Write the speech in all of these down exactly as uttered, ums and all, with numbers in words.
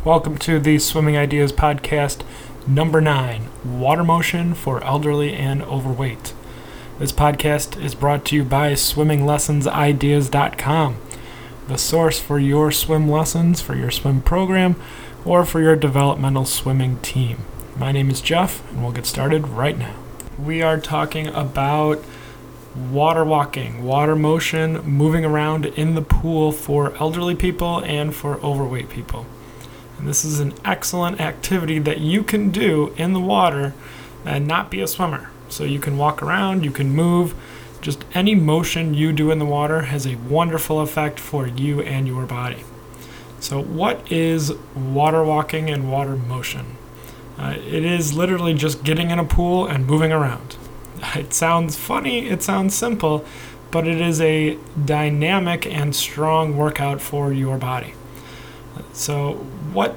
Welcome to the Swimming Ideas Podcast number nine, Water Motion for Elderly and Overweight. This podcast is brought to you by swimming lessons ideas dot com, the source for your swim lessons, for your swim program, or for your developmental swimming team. My name is Jeff, and we'll get started right now. We are talking about water walking, water motion, moving around in the pool for elderly people and for overweight people. And this is an excellent activity that you can do in the water and not be a swimmer. So you can walk around, you can move. Just any motion you do in the water has a wonderful effect for you and your body. So what is water walking and water motion? Uh, it is literally just getting in a pool and moving around. It sounds funny, it sounds simple, but it is a dynamic and strong workout for your body. So what,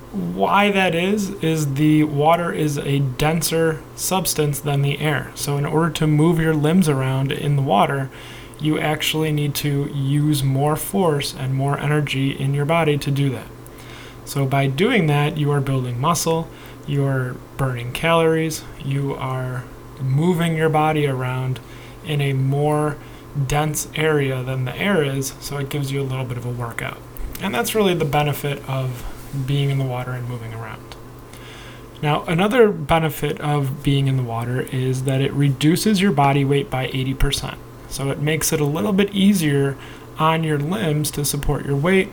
why that is, is the water is a denser substance than the air. So in order to move your limbs around in the water, you actually need to use more force and more energy in your body to do that. So by doing that, you are building muscle, you are burning calories, you are moving your body around in a more dense area than the air is, so it gives you a little bit of a workout. And that's really the benefit of being in the water and moving around. Now, another benefit of being in the water is that it reduces your body weight by eighty percent. So it makes it a little bit easier on your limbs to support your weight.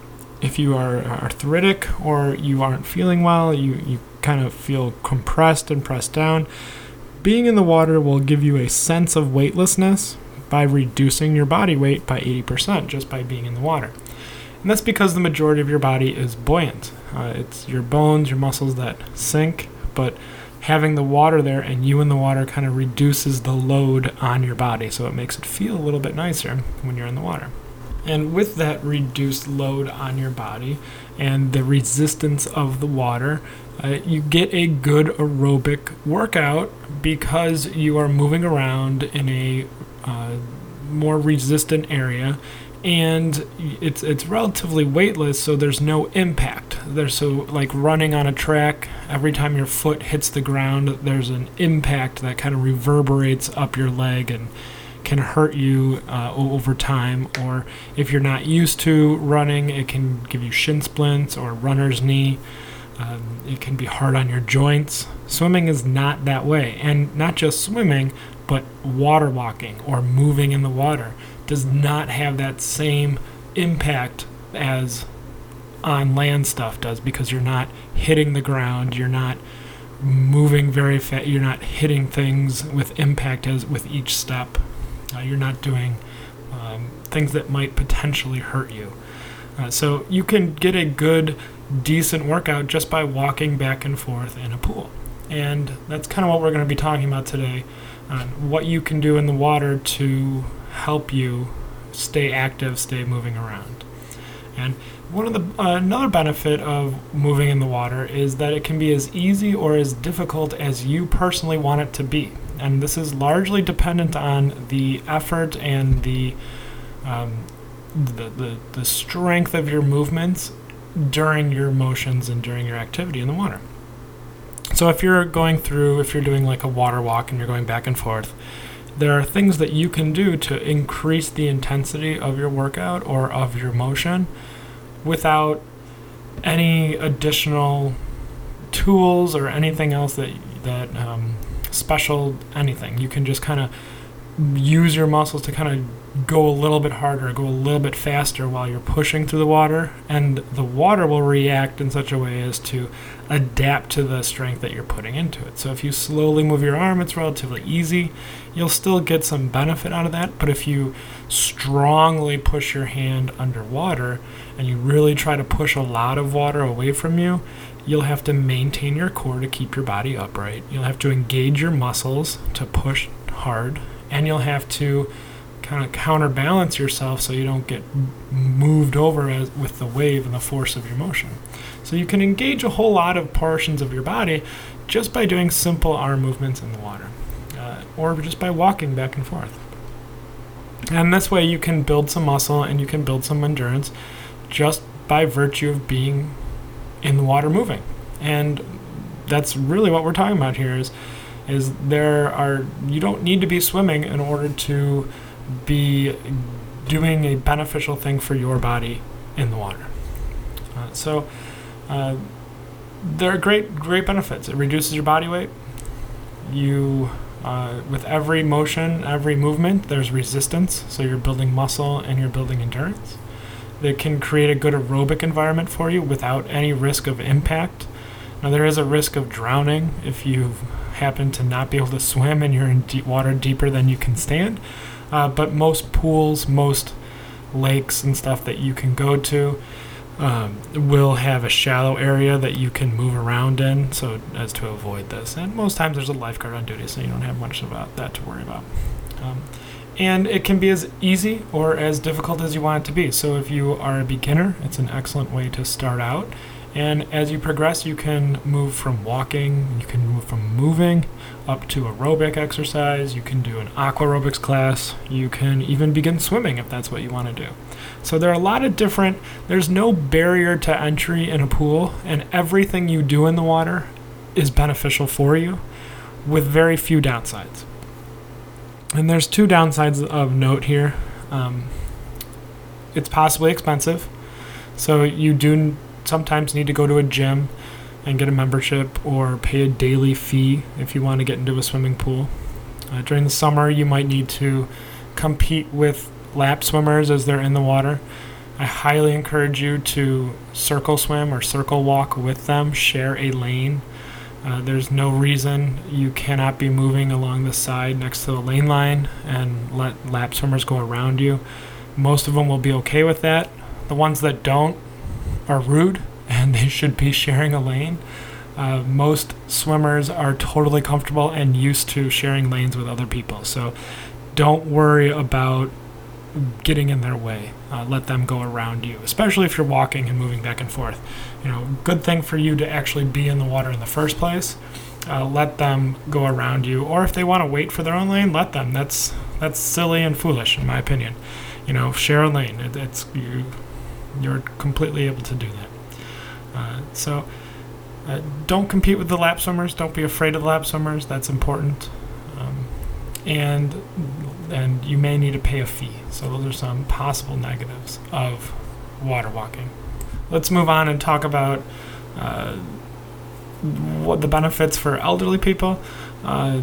If you are arthritic or you aren't feeling well, you, you kind of feel compressed and pressed down, being in the water will give you a sense of weightlessness by reducing your body weight by eighty percent just by being in the water. And that's because the majority of your body is buoyant. Uh, it's your bones, your muscles that sink, but having the water there and you in the water kind of reduces the load on your body, so it makes it feel a little bit nicer when you're in the water. And with that reduced load on your body and the resistance of the water, uh, you get a good aerobic workout because you are moving around in a uh, more resistant area, and it's it's relatively weightless, so there's no impact. There's so like running on a track, every time your foot hits the ground, there's an impact that kind of reverberates up your leg and can hurt you uh, over time. Or if you're not used to running, it can give you shin splints or runner's knee. Um, it can be hard on your joints. Swimming is not that way. And not just swimming, but water walking or moving in the water does not have that same impact as on land stuff does, because you're not hitting the ground, you're not moving very fast, you're not hitting things with impact as with each step. Uh, you're not doing um, things that might potentially hurt you. Uh, so you can get a good, decent workout just by walking back and forth in a pool. And that's kind of what we're going to be talking about today, uh, what you can do in the water to help you stay active, stay moving around. And one of the uh, another benefit of moving in the water is that it can be as easy or as difficult as you personally want it to be. And this is largely dependent on the effort and the, um, the the the strength of your movements during your motions and during your activity in the water. So if you're going through, if you're doing like a water walk and you're going back and forth, there are things that you can do to increase the intensity of your workout or of your motion without any additional tools or anything else that that um, special anything. You can just kind of use your muscles to kind of go a little bit harder, go a little bit faster while you're pushing through the water, and the water will react in such a way as to adapt to the strength that you're putting into it. So if you slowly move your arm, it's relatively easy. You'll still get some benefit out of that, but if you strongly push your hand underwater and you really try to push a lot of water away from you, you'll have to maintain your core to keep your body upright. You'll have to engage your muscles to push hard, and you'll have to kind of counterbalance yourself so you don't get moved over as, with the wave and the force of your motion. So you can engage a whole lot of portions of your body just by doing simple arm movements in the water, uh, or just by walking back and forth. And this way you can build some muscle and you can build some endurance just by virtue of being in the water moving. And that's really what we're talking about here is is there are you don't need to be swimming in order to be doing a beneficial thing for your body in the water. Uh, so uh, there are great great benefits. It reduces your body weight. You uh, with every motion, every movement, there's resistance, so you're building muscle and you're building endurance. It can create a good aerobic environment for you without any risk of impact. Now, there is a risk of drowning if you happen to not be able to swim and you're in deep water deeper than you can stand. Uh, but most pools, most lakes and stuff that you can go to um, will have a shallow area that you can move around in, so as to avoid this. And most times there's a lifeguard on duty, so you don't have much about that to worry about. Um, And it can be as easy or as difficult as you want it to be. So if you are a beginner, it's an excellent way to start out. And as you progress, you can move from walking, you can move from moving up to aerobic exercise. You can do an aqua aerobics class. You can even begin swimming if that's what you want to do. So there are a lot of different, there's no barrier to entry in a pool, and everything you do in the water is beneficial for you with very few downsides. And there's two downsides of note here. Um, it's possibly expensive. So you do sometimes need to go to a gym and get a membership or pay a daily fee if you want to get into a swimming pool. Uh, during the summer, you might need to compete with lap swimmers as they're in the water. I highly encourage you to circle swim or circle walk with them, share a lane. Uh, there's no reason you cannot be moving along the side next to the lane line and let lap swimmers go around you. Most of them will be okay with that. The ones that don't are rude, and they should be sharing a lane. Uh, most swimmers are totally comfortable and used to sharing lanes with other people, so don't worry about getting in their way. Uh, let them go around you, especially if you're walking and moving back and forth. You know, good thing for you to actually be in the water in the first place. Uh, let them go around you, or if they want to wait for their own lane, let them. That's that's silly and foolish, in my opinion. You know, share a lane. It, it's you. You're completely able to do that. Uh, so, uh, don't compete with the lap swimmers. Don't be afraid of the lap swimmers. That's important. Um, and and you may need to pay a fee. So those are some possible negatives of water walking. Let's move on and talk about uh, what the benefits for elderly people uh,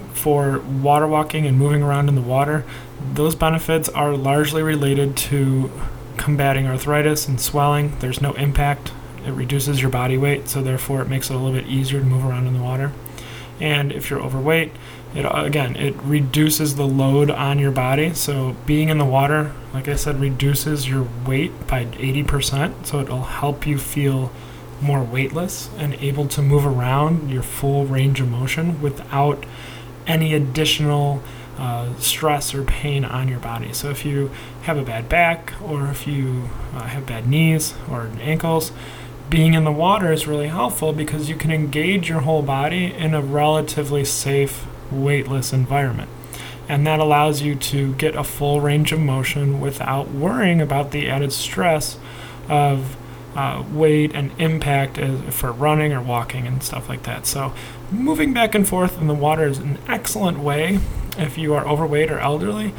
for water walking and moving around in the water. Those benefits are largely related to combating arthritis and swelling. There's no impact. It reduces your body weight, so therefore it makes it a little bit easier to move around in the water. And if you're overweight, it again, it reduces the load on your body. So being in the water, like I said, reduces your weight by eighty percent. So it'll help you feel more weightless and able to move around your full range of motion without any additional uh, stress or pain on your body. So if you have a bad back, or if you uh, have bad knees or ankles, being in the water is really helpful because you can engage your whole body in a relatively safe, weightless environment. And that allows you to get a full range of motion without worrying about the added stress of uh, weight and impact as, for running or walking and stuff like that. So moving back and forth in the water is an excellent way, if you are overweight or elderly,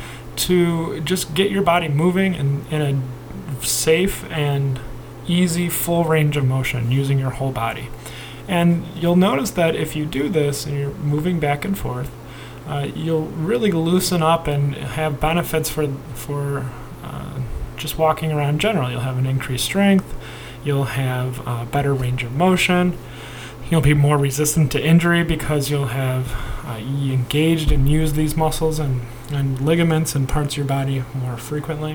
to just get your body moving in, in a safe and easy full range of motion using your whole body. And you'll notice that if you do this and you're moving back and forth, uh, you'll really loosen up and have benefits for for uh, just walking around generally. You'll have an increased strength, you'll have a better range of motion, you'll be more resistant to injury because you'll have uh, engaged and used these muscles and, and ligaments and parts of your body more frequently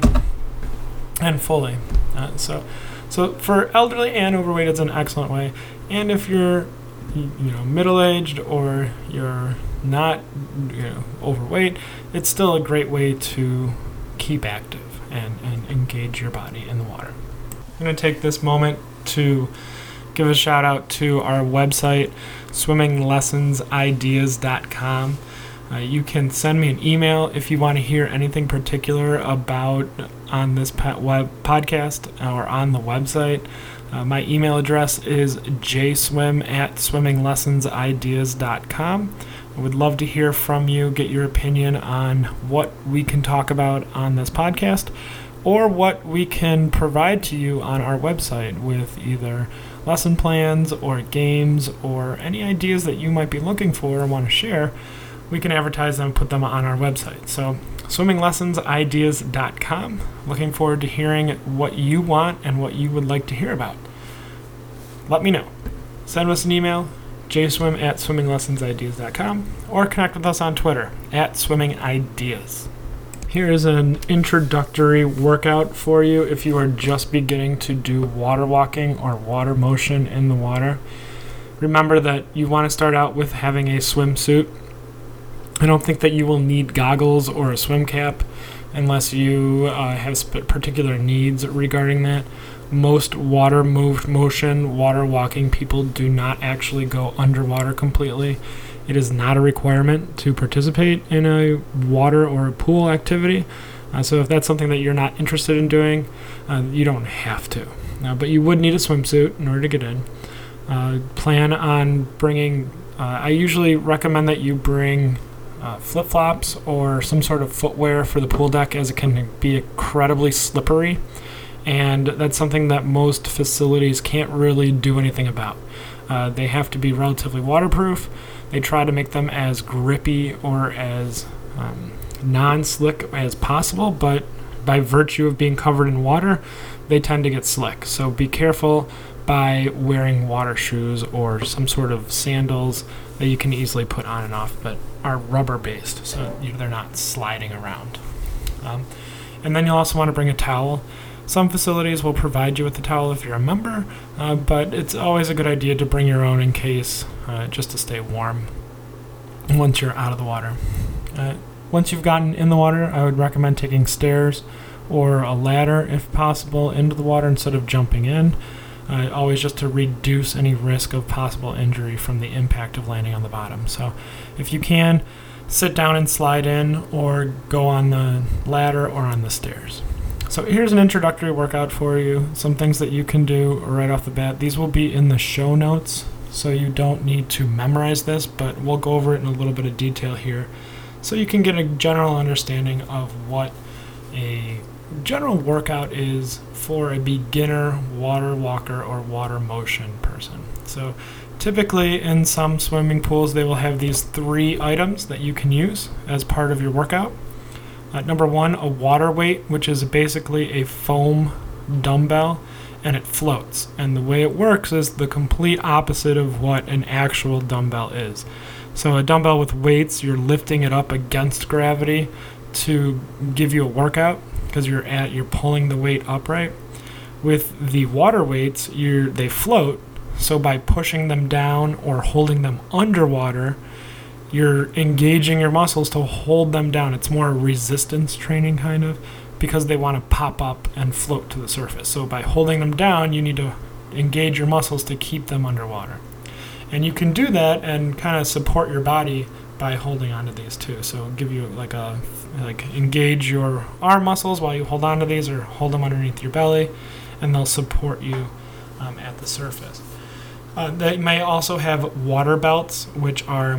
and fully. Uh, so So for elderly and overweight, it's an excellent way. And if you're, you know, middle-aged or you're not, you know, overweight, it's still a great way to keep active and, and engage your body in the water. I'm going to take this moment to give a shout out to our website, swimming lessons ideas dot com. Uh, you can send me an email if you want to hear anything particular about on this po- web podcast or on the website. Uh, my email address is jswim at swimming lessons ideas dot com. I would love to hear from you, get your opinion on what we can talk about on this podcast or what we can provide to you on our website with either lesson plans or games or any ideas that you might be looking for or want to share. We can advertise them and put them on our website. So swimming lessons ideas dot com. Looking forward to hearing what you want and what you would like to hear about. Let me know. Send us an email, jswim at swimming lessons ideas dot com, or connect with us on Twitter, at swimmingideas. Here is an introductory workout for you if you are just beginning to do water walking or water motion in the water. Remember that you want to start out with having a swimsuit. I don't think that you will need goggles or a swim cap unless you uh, have sp- particular needs regarding that. Most water moved motion, water walking people do not actually go underwater completely. It is not a requirement to participate in a water or a pool activity. Uh, so if that's something that you're not interested in doing, uh, you don't have to. Uh, but you would need a swimsuit in order to get in. Uh, plan on bringing, uh, I usually recommend that you bring uh, flip-flops or some sort of footwear for the pool deck, as it can be incredibly slippery. And that's something that most facilities can't really do anything about. Uh, they have to be relatively waterproof. They try to make them as grippy or as um, non-slick as possible, but by virtue of being covered in water, they tend to get slick. So be careful by wearing water shoes or some sort of sandals that you can easily put on and off, but are rubber-based, so they're not sliding around. Um, and then you'll also want to bring a towel. Some facilities will provide you with a towel if you're a member, uh, but it's always a good idea to bring your own in case, uh, just to stay warm once you're out of the water. Uh, once you've gotten in the water, I would recommend taking stairs or a ladder, if possible, into the water instead of jumping in, uh, always just to reduce any risk of possible injury from the impact of landing on the bottom. So if you can, sit down and slide in, or go on the ladder or on the stairs. So here's an introductory workout for you, some things that you can do right off the bat. These will be in the show notes, so you don't need to memorize this, but we'll go over it in a little bit of detail here so you can get a general understanding of what a general workout is for a beginner water walker or water motion person. So typically in some swimming pools, they will have these three items that you can use as part of your workout. Uh, number one, a water weight, which is basically a foam dumbbell, and it floats. And the way it works is the complete opposite of what an actual dumbbell is. So a dumbbell with weights, you're lifting it up against gravity to give you a workout because you're at you're pulling the weight upright. With the water weights, you're they float. So by pushing them down or holding them underwater, you're engaging your muscles to hold them down. It's more resistance training kind of, because they want to pop up and float to the surface. So by holding them down, you need to engage your muscles to keep them underwater. And you can do that and kind of support your body by holding onto these too. So give you like a, like engage your arm muscles while you hold onto these, or hold them underneath your belly, and they'll support you um, at the surface. Uh, they may also have water belts, which are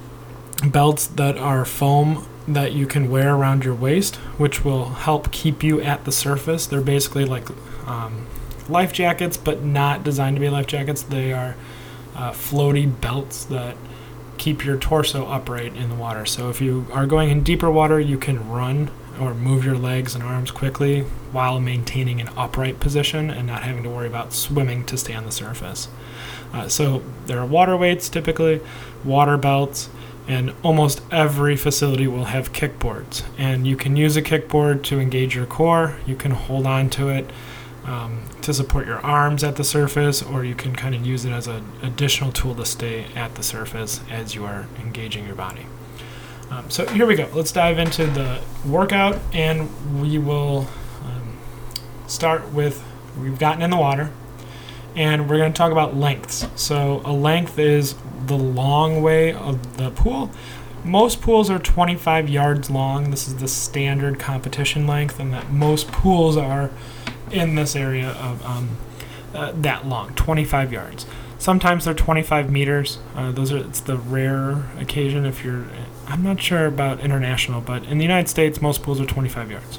belts that are foam that you can wear around your waist, which will help keep you at the surface. They're basically like um, life jackets, but not designed to be life jackets. They are uh, floaty belts that keep your torso upright in the water. So if you are going in deeper water, you can run or move your legs and arms quickly while maintaining an upright position and not having to worry about swimming to stay on the surface. Uh, so there are water weights typically, water belts, and almost every facility will have kickboards. And you can use a kickboard to engage your core. You can hold on to it um, to support your arms at the surface, or you can kind of use it as an additional tool to stay at the surface as you are engaging your body. Um, so here we go. Let's dive into the workout, and we will um, start with, we've gotten in the water, and we're going to talk about lengths. So a length is the long way of the pool, most pools are twenty-five yards long. This is the standard competition length, and that most pools are in this area of um, uh, that long, twenty-five yards. Sometimes they're twenty-five meters. Uh, those are it's the rare occasion if you're. I'm not sure about international, but in the United States, most pools are twenty-five yards.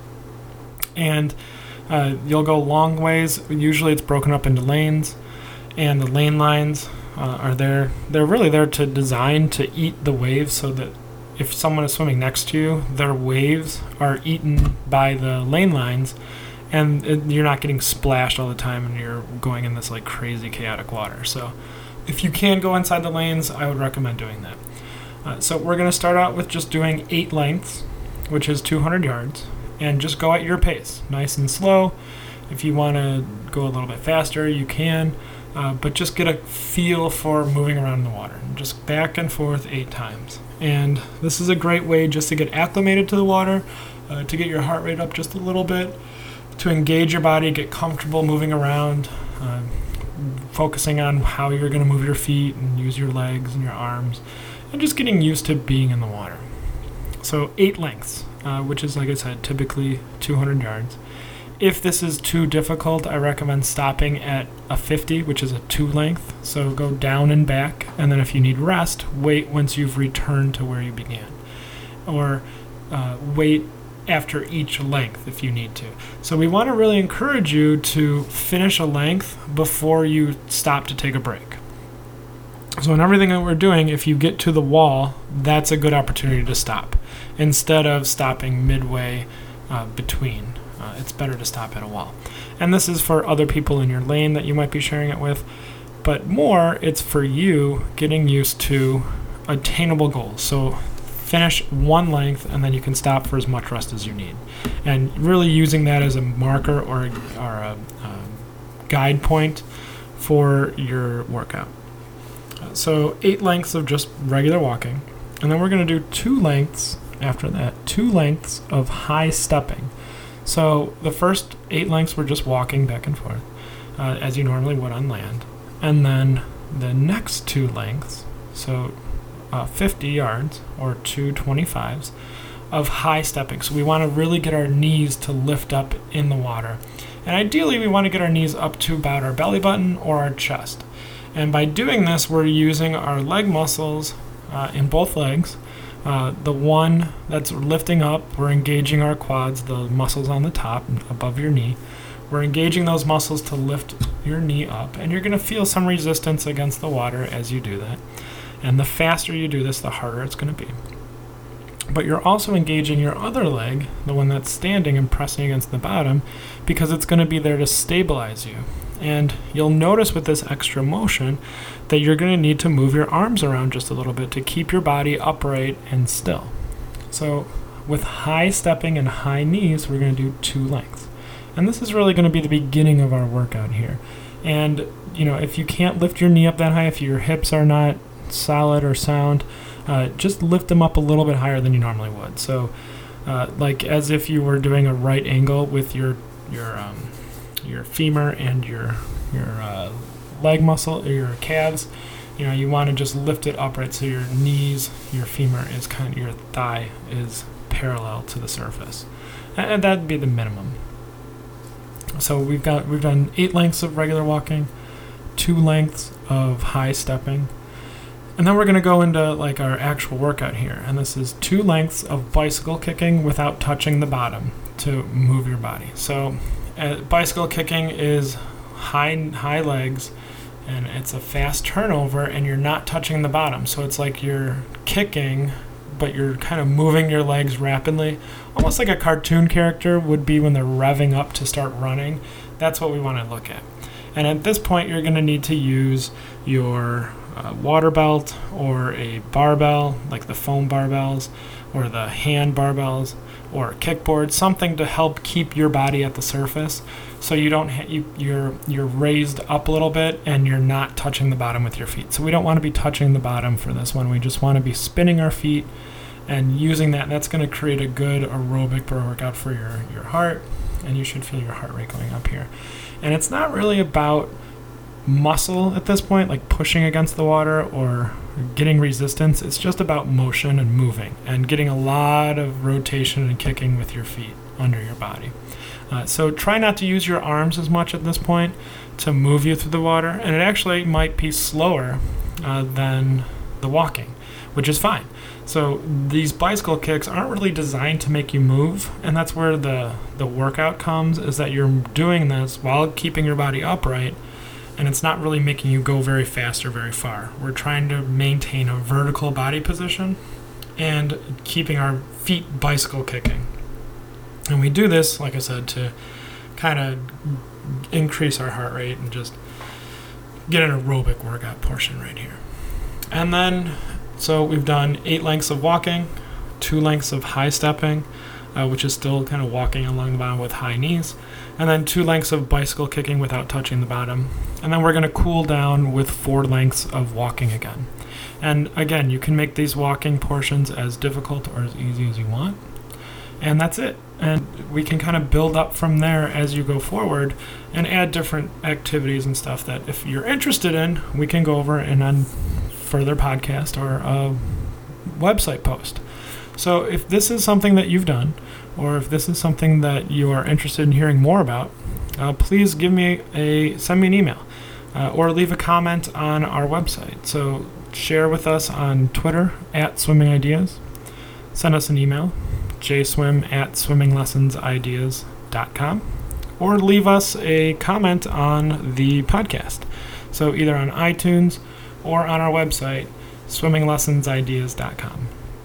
And uh, you'll go long ways. Usually, it's broken up into lanes, and the lane lines uh, are there. They're really there to design to eat the waves, so that if someone is swimming next to you, their waves are eaten by the lane lines. And it, you're not getting splashed all the time and you're going in this like crazy chaotic water. So if you can go inside the lanes, I would recommend doing that. Uh, so we're going to start out with just doing eight lengths, which is two hundred yards, and just go at your pace, nice and slow. If you want to go a little bit faster, you can, uh, but just get a feel for moving around in the water. Just back and forth eight times. And this is a great way just to get acclimated to the water, uh, to get your heart rate up just a little bit, to engage your body, get comfortable moving around, uh, focusing on how you're going to move your feet and use your legs and your arms, and just getting used to being in the water. So eight lengths, uh, which is, like I said, typically two hundred yards. If this is too difficult, I recommend stopping at a fifty, which is a two length. So go down and back, and then if you need rest, wait once you've returned to where you began. Or uh, wait after each length if you need to. So we want to really encourage you to finish a length before you stop to take a break. So in everything that we're doing, if you get to the wall, that's a good opportunity to stop instead of stopping midway uh, between. Uh, it's better to stop at a wall. And this is for other people in your lane that you might be sharing it with, but more it's for you getting used to attainable goals. So finish one length, and then you can stop for as much rest as you need. And really using that as a marker or a, or a, a guide point for your workout. Uh, so eight lengths of just regular walking. And then we're going to do two lengths after that, two lengths of high stepping. So the first eight lengths were just walking back and forth, uh, as you normally would on land. And then the next two lengths, so Uh, fifty yards or two twenty-fives of high stepping. So we want to really get our knees to lift up in the water. And ideally we want to get our knees up to about our belly button or our chest. And by doing this, we're using our leg muscles uh, in both legs. Uh, the one that's lifting up, we're engaging our quads, the muscles on the top above your knee. We're engaging those muscles to lift your knee up. And you're going to feel some resistance against the water as you do that. And the faster you do this, the harder it's going to be. But you're also engaging your other leg, the one that's standing and pressing against the bottom, because it's going to be there to stabilize you. And you'll notice with this extra motion that you're going to need to move your arms around just a little bit to keep your body upright and still. So with high stepping and high knees, we're going to do two lengths. And this is really going to be the beginning of our workout here. And, you know, if you can't lift your knee up that high, if your hips are not solid or sound, uh, just lift them up a little bit higher than you normally would. So uh, like as if you were doing a right angle with your your um, your femur and your your uh, leg muscle or your calves. You know, you want to just lift it upright so your knees, your femur is kind of, your thigh is parallel to the surface, and that'd be the minimum. So we've got we've done eight lengths of regular walking, two lengths of high stepping. And then we're going to go into like our actual workout here. And this is two lengths of bicycle kicking without touching the bottom to move your body. So uh, bicycle kicking is high high legs, and it's a fast turnover, and you're not touching the bottom. So it's like you're kicking, but you're kind of moving your legs rapidly. Almost like a cartoon character would be when they're revving up to start running. That's what we want to look at. And at this point, you're going to need to use your uh, water belt or a barbell, like the foam barbells or the hand barbells or a kickboard, something to help keep your body at the surface so you don't ha- you, you're you're raised up a little bit and you're not touching the bottom with your feet. So we don't want to be touching the bottom for this one. We just want to be spinning our feet and using that. That's going to create a good aerobic workout for your, your heart, and you should feel your heart rate going up here. And it's not really about muscle at this point, like pushing against the water or getting resistance, it's just about motion and moving and getting a lot of rotation and kicking with your feet under your body. Uh, so try not to use your arms as much at this point to move you through the water, and it actually might be slower uh, than the walking, which is fine. So these bicycle kicks aren't really designed to make you move, and that's where the, the workout comes, is that you're doing this while keeping your body upright, and it's not really making you go very fast or very far. We're trying to maintain a vertical body position and keeping our feet bicycle kicking. And we do this, like I said, to kind of increase our heart rate and just get an aerobic workout portion right here. And then, so we've done eight lengths of walking, two lengths of high stepping, uh, which is still kind of walking along the bottom with high knees, and then two lengths of bicycle kicking without touching the bottom. And then we're going to cool down with four lengths of walking again. And again, you can make these walking portions as difficult or as easy as you want. And that's it. And we can kind of build up from there as you go forward and add different activities and stuff that if you're interested in, we can go over in a further podcast or a website post. So if this is something that you've done, or if this is something that you are interested in hearing more about, uh, please give me a, send me an email uh, or leave a comment on our website. So share with us on Twitter at Swimming Ideas. Send us an email, jswim at swimming lessons ideas dot com, or leave us a comment on the podcast. So either on iTunes or on our website, swimming lessons ideas dot com.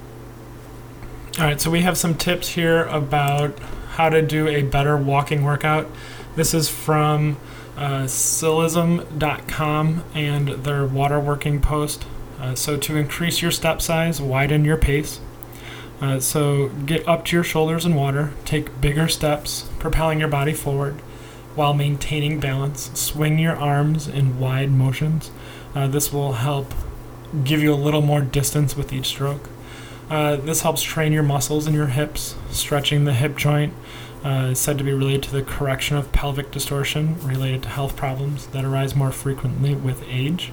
All right, so we have some tips here about how to do a better walking workout. This is from uh, Silism dot com and their water working post. Uh, so to increase your step size, widen your pace. Uh, so get up to your shoulders in water, take bigger steps, propelling your body forward while maintaining balance. Swing your arms in wide motions. Uh, this will help give you a little more distance with each stroke. Uh, this helps train your muscles in your hips. Stretching the hip joint uh, is said to be related to the correction of pelvic distortion related to health problems that arise more frequently with age.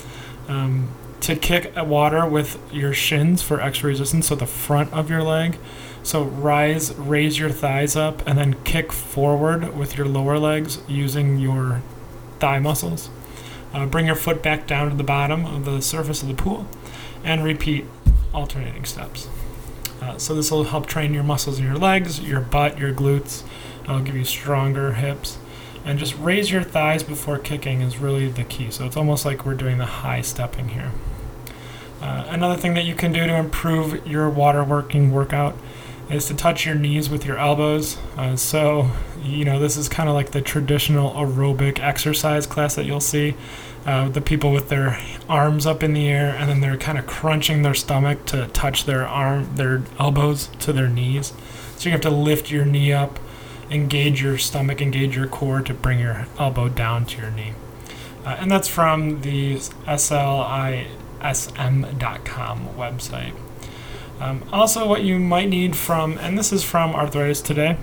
Um, to kick at water with your shins for extra resistance, so the front of your leg. So rise, raise your thighs up, and then kick forward with your lower legs using your thigh muscles. Uh, bring your foot back down to the bottom of the surface of the pool, and repeat alternating steps. Uh, so this will help train your muscles in your legs, your butt, your glutes. It'll give you stronger hips. And just raise your thighs before kicking is really the key. So it's almost like we're doing the high stepping here. Uh, another thing that you can do to improve your water working workout is to touch your knees with your elbows. Uh, so, you know, this is kind of like the traditional aerobic exercise class that you'll see. Uh, the people with their arms up in the air, and then they're kind of crunching their stomach to touch their arm, their elbows to their knees. So you have to lift your knee up, engage your stomach, engage your core to bring your elbow down to your knee. Uh, and that's from the S L I S M dot com website. Um, also, what you might need from, and this is from arthritis today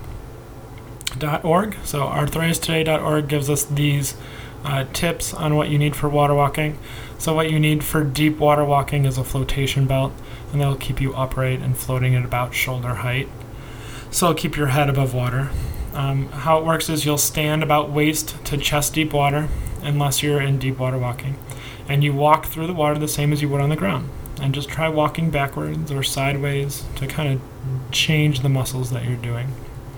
dot org. So arthritis today dot org gives us these uh, tips on what you need for water walking. So what you need for deep water walking is a flotation belt, and that'll keep you upright and floating at about shoulder height. So it'll keep your head above water. Um, how it works is you'll stand about waist to chest deep water, unless you're in deep water walking, and you walk through the water the same as you would on the ground. And just try walking backwards or sideways to kind of change the muscles that you're doing.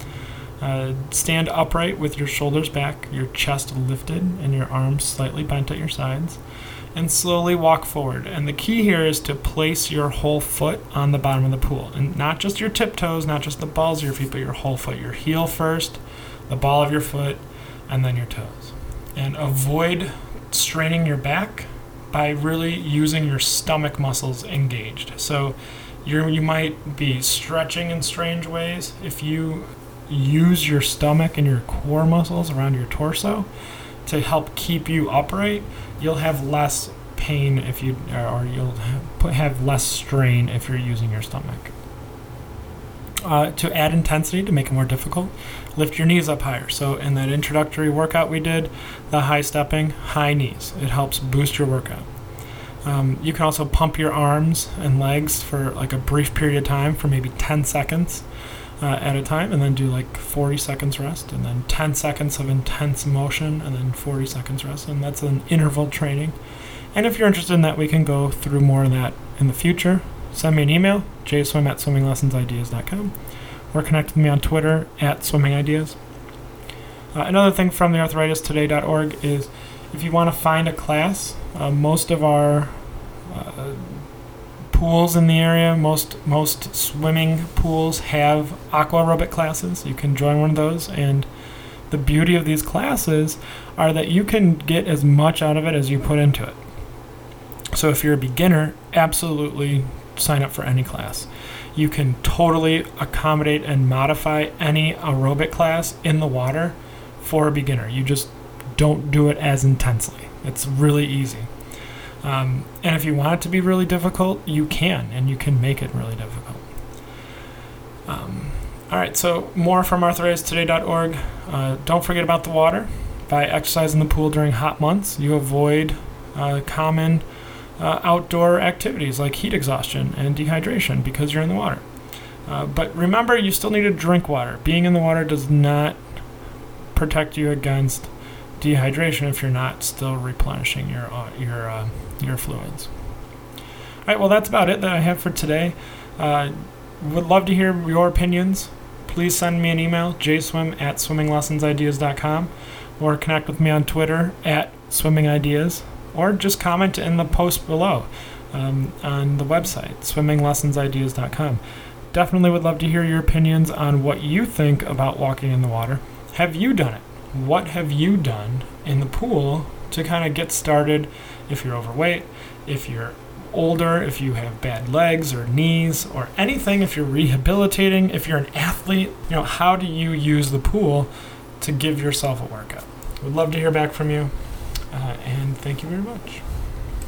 Uh, stand upright with your shoulders back, your chest lifted, and your arms slightly bent at your sides, and slowly walk forward. And the key here is to place your whole foot on the bottom of the pool, and not just your tiptoes, not just the balls of your feet, but your whole foot. Your heel first, the ball of your foot, and then your toes. And avoid straining your back by really using your stomach muscles engaged. So you you might be stretching in strange ways. If you use your stomach and your core muscles around your torso to help keep you upright, you'll have less pain if you, or you'll have less strain if you're using your stomach. Uh, to add intensity, to make it more difficult, lift your knees up higher. So in that introductory workout we did, the high stepping, high knees. It helps boost your workout. Um, you can also pump your arms and legs for like a brief period of time for maybe ten seconds uh, at a time, and then do like forty seconds rest, and then ten seconds of intense motion, and then forty seconds rest, and that's an interval training. And if you're interested in that, we can go through more of that in the future. Send me an email, jswim at swimming lessons ideas dot com, or connect with me on Twitter at swimingideas. Uh, another thing from the arthritis today dot org is if you want to find a class, uh, most of our uh, pools in the area, most most swimming pools have aqua aerobic classes. You can join one of those, and the beauty of these classes are that you can get as much out of it as you put into it. So if you're a beginner, absolutely sign up for any class. You can totally accommodate and modify any aerobic class in the water for a beginner. You just don't do it as intensely. It's really easy. Um, and if you want it to be really difficult, you can, and you can make it really difficult. Um, all right, so more from arthritis today dot org. Uh, don't forget about the water. By exercising in the pool during hot months, you avoid uh, common Uh, outdoor activities like heat exhaustion and dehydration because you're in the water. Uh, but remember, you still need to drink water. Being in the water does not protect you against dehydration if you're not still replenishing your uh, your uh, your fluids. All right, well, that's about it that I have for today. Uh, would love to hear your opinions. Please send me an email, jswim at swimming lessons ideas dot com, or connect with me on Twitter at swimingideas. Or just comment in the post below um, on the website, swimming lessons ideas dot com. Definitely would love to hear your opinions on what you think about walking in the water. Have you done it? What have you done in the pool to kind of get started if you're overweight, if you're older, if you have bad legs or knees or anything, if you're rehabilitating, if you're an athlete? You know, how do you use the pool to give yourself a workout? Would love to hear back from you. Uh, and thank you very much.